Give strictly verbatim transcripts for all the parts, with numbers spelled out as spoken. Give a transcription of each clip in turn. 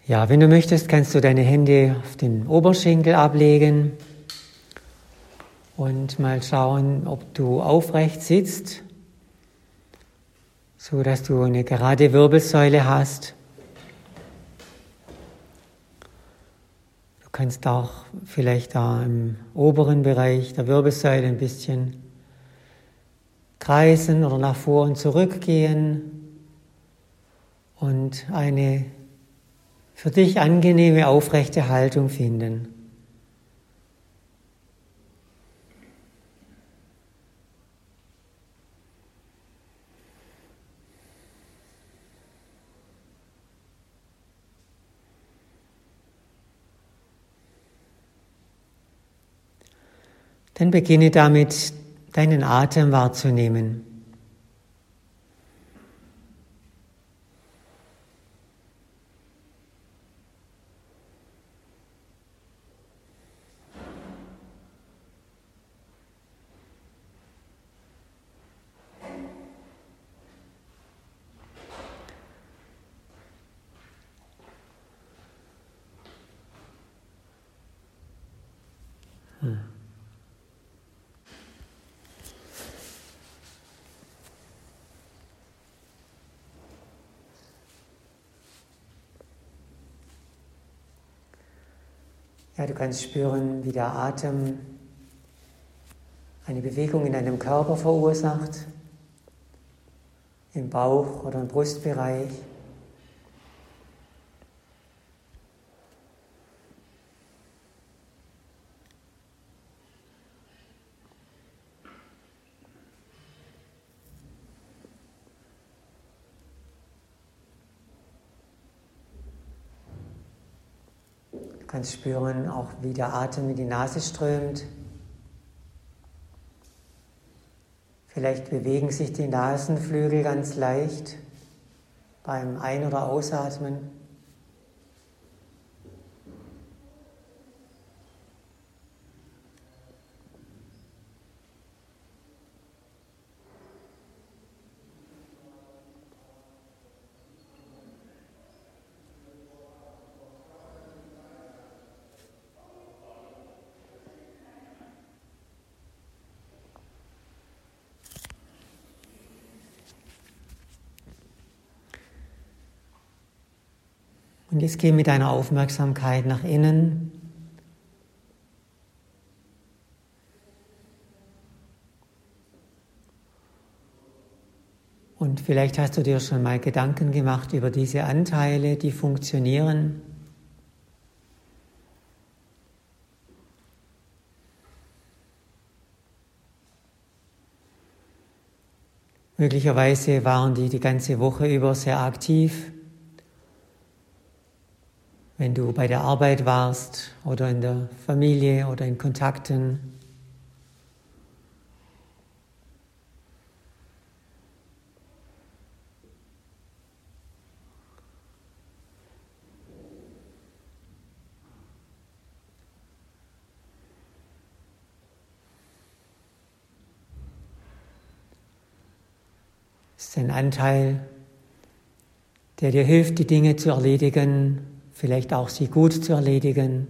Ja, wenn du möchtest, kannst du deine Hände auf den Oberschenkel ablegen und mal schauen, ob du aufrecht sitzt, so dass du eine gerade Wirbelsäule hast. Du kannst auch vielleicht da im oberen Bereich der Wirbelsäule ein bisschen kreisen oder nach vor und zurück gehen und eine für dich angenehme, aufrechte Haltung finden. Dann beginne damit, deinen Atem wahrzunehmen. Hm. Ja, du kannst spüren, wie der Atem eine Bewegung in deinem Körper verursacht, im Bauch- oder im Brustbereich. Du kannst spüren auch, wie der Atem in die Nase strömt. Vielleicht bewegen sich die Nasenflügel ganz leicht beim Ein- oder Ausatmen. Und jetzt geh mit deiner Aufmerksamkeit nach innen. Und vielleicht hast du dir schon mal Gedanken gemacht über diese Anteile, die funktionieren. Möglicherweise waren die die ganze Woche über sehr aktiv. Wenn du bei der Arbeit warst oder in der Familie oder in Kontakten. Es ist ein Anteil, der dir hilft, die Dinge zu erledigen, vielleicht auch sie gut zu erledigen.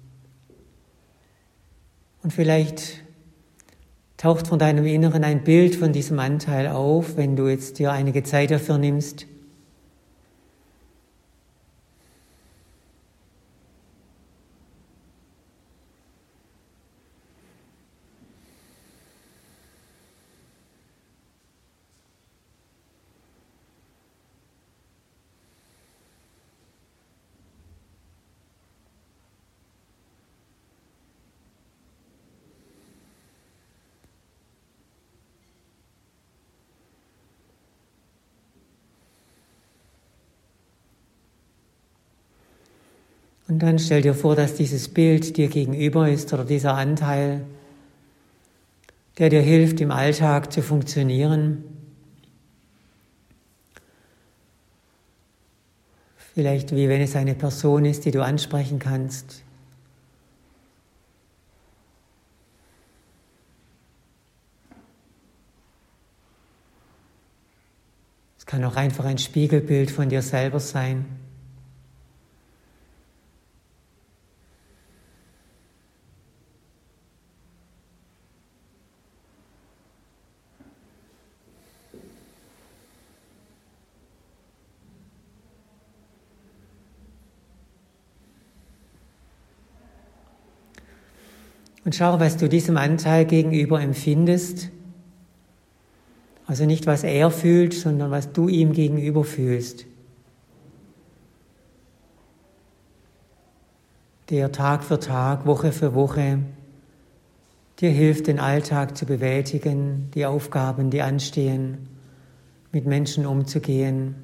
Und vielleicht taucht von deinem Inneren ein Bild von diesem Anteil auf, wenn du jetzt dir einige Zeit dafür nimmst. Und dann stell dir vor, dass dieses Bild dir gegenüber ist oder dieser Anteil, der dir hilft, im Alltag zu funktionieren. Vielleicht wie wenn es eine Person ist, die du ansprechen kannst. Es kann auch einfach ein Spiegelbild von dir selber sein. Und schau, was du diesem Anteil gegenüber empfindest. Also nicht, was er fühlt, sondern was du ihm gegenüber fühlst. Der Tag für Tag, Woche für Woche dir hilft, den Alltag zu bewältigen, die Aufgaben, die anstehen, mit Menschen umzugehen.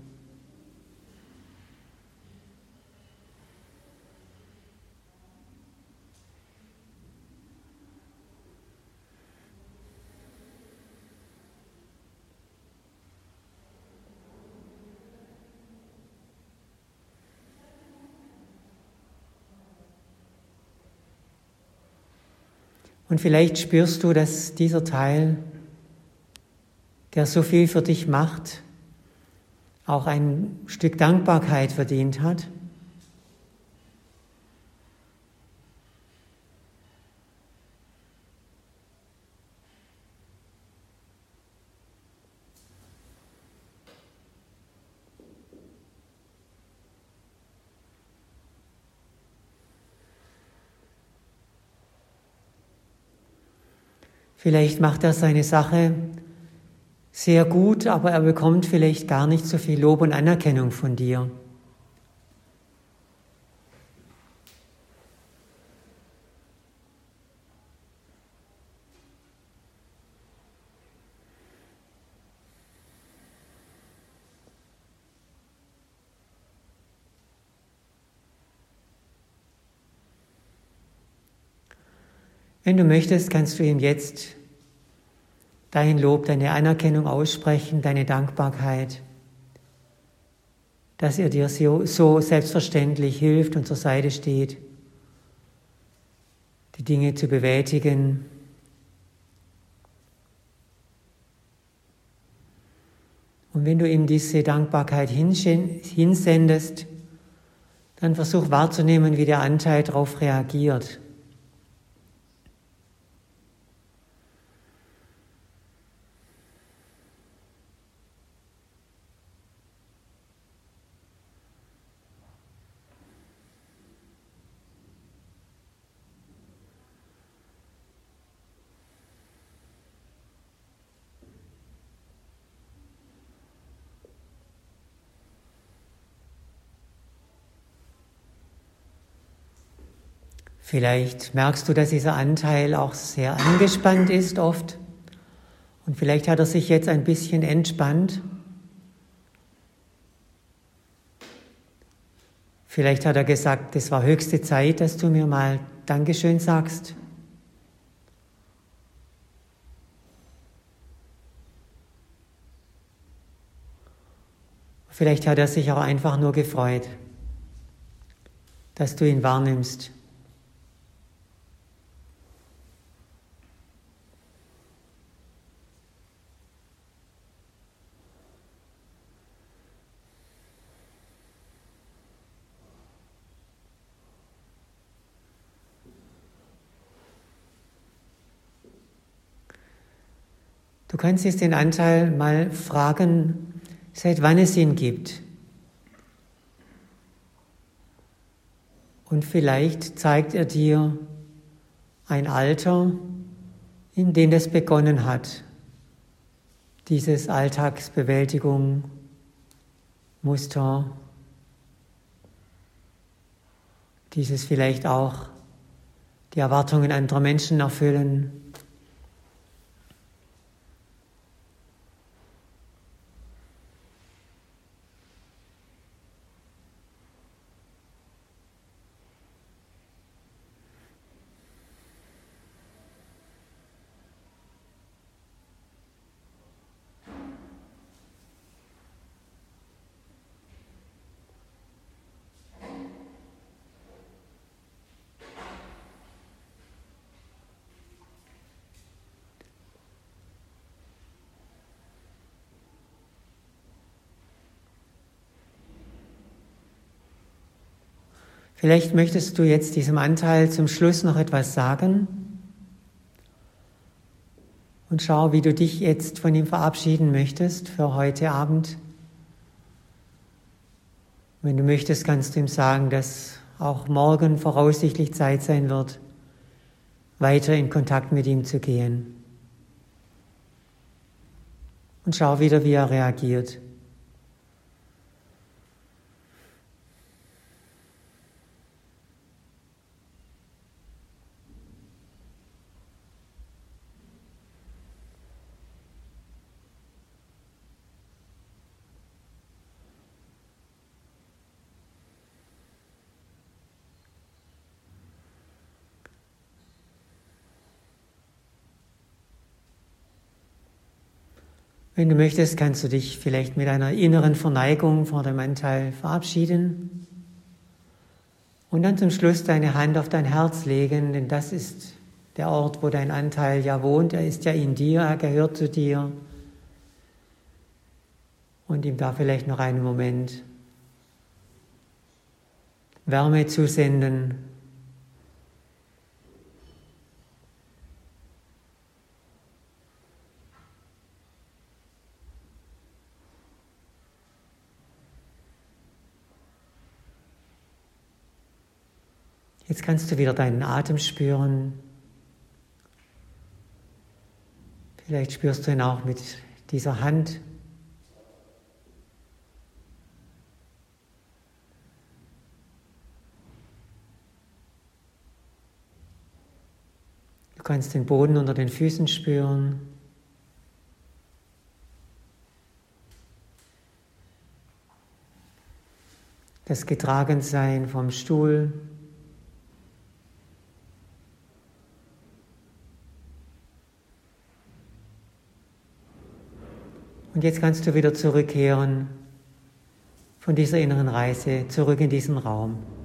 Und vielleicht spürst du, dass dieser Teil, der so viel für dich macht, auch ein Stück Dankbarkeit verdient hat. Vielleicht macht er seine Sache sehr gut, aber er bekommt vielleicht gar nicht so viel Lob und Anerkennung von dir. Wenn du möchtest, kannst du ihm jetzt dein Lob, deine Anerkennung aussprechen, deine Dankbarkeit, dass er dir so, so selbstverständlich hilft und zur Seite steht, die Dinge zu bewältigen. Und wenn du ihm diese Dankbarkeit hinsendest, dann versuch wahrzunehmen, wie der Anteil darauf reagiert. Vielleicht merkst du, dass dieser Anteil auch sehr angespannt ist oft und vielleicht hat er sich jetzt ein bisschen entspannt. Vielleicht hat er gesagt, es war höchste Zeit, dass du mir mal Dankeschön sagst. Vielleicht hat er sich auch einfach nur gefreut, dass du ihn wahrnimmst. Du kannst jetzt den Anteil mal fragen, seit wann es ihn gibt. Und vielleicht zeigt er dir ein Alter, in dem es begonnen hat, dieses Alltagsbewältigung, Muster, dieses vielleicht auch die Erwartungen anderer Menschen erfüllen. Vielleicht möchtest du jetzt diesem Anteil zum Schluss noch etwas sagen und schau, wie du dich jetzt von ihm verabschieden möchtest für heute Abend. Wenn du möchtest, kannst du ihm sagen, dass auch morgen voraussichtlich Zeit sein wird weiter in Kontakt mit ihm zu gehen. Und schau wieder, wie er reagiert. Wenn du möchtest, kannst du dich vielleicht mit einer inneren Verneigung vor dem Anteil verabschieden und dann zum Schluss deine Hand auf dein Herz legen, denn das ist der Ort, wo dein Anteil ja wohnt. Er ist ja in dir, er gehört zu dir. Und ihm da vielleicht noch einen Moment Wärme zusenden. Jetzt kannst du wieder deinen Atem spüren. Vielleicht spürst du ihn auch mit dieser Hand. Du kannst den Boden unter den Füßen spüren. Das Getragensein vom Stuhl. Und jetzt kannst du wieder zurückkehren von dieser inneren Reise, zurück in diesen Raum.